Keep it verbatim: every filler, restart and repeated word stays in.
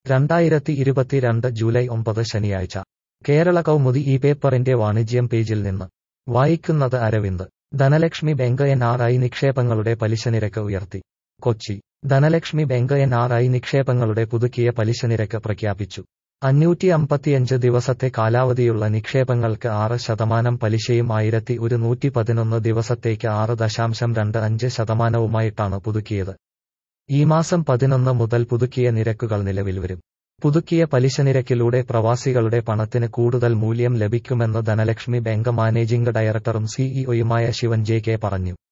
രണ്ടായിരത്തി ഇരുപത്തിരണ്ട് ജൂലൈ ഒമ്പത് ശനിയാഴ്ച കേരള കൗമുദി ഈ പേപ്പറിന്റെ വാണിജ്യം പേജിൽ നിന്ന് വായിക്കുന്നത് Aravind. Dhanalakshmi bank N R I നിക്ഷേപങ്ങളുടെ പലിശനിരക്ക് ഉയർത്തി. Kochi. Dhanalakshmi bank N R I നിക്ഷേപങ്ങളുടെ പുതുക്കിയ പലിശനിരക്ക് പ്രഖ്യാപിച്ചു. അഞ്ഞൂറ്റി അമ്പത്തിയഞ്ച് ദിവസത്തെ കാലാവധിയുള്ള നിക്ഷേപങ്ങൾക്ക് ആറ് ശതമാനം പലിശയും ആയിരത്തി ഒരുന്നൂറ്റി പതിനൊന്ന് ദിവസത്തേക്ക് ആറ് ദശാംശം രണ്ട് അഞ്ച് ശതമാനവുമായിട്ടാണ് പുതുക്കിയത്. ഈ മാസം പതിനൊന്ന് മുതൽ പുതുക്കിയ നിരക്കുകൾ നിലവിൽ വരും. പുതുക്കിയ പലിശനിരക്കിലൂടെ പ്രവാസികളുടെ പണത്തിന് കൂടുതൽ മൂല്യം ലഭിക്കുമെന്ന് ധനലക്ഷ്മി ബാങ്ക് മാനേജിംഗ് ഡയറക്ടറും സിഇഒയുമായ ശിവൻ ജെ കെ പറഞ്ഞു.